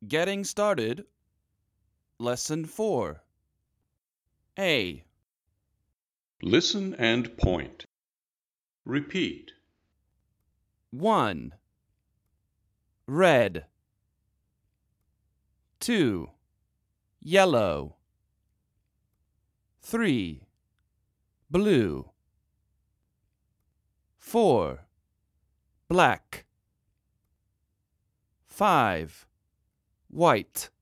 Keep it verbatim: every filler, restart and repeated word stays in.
Getting started. Lesson four. A. Listen and point. Repeat. one. Red. two. Yellow. three. Blue. four. Black. five. White.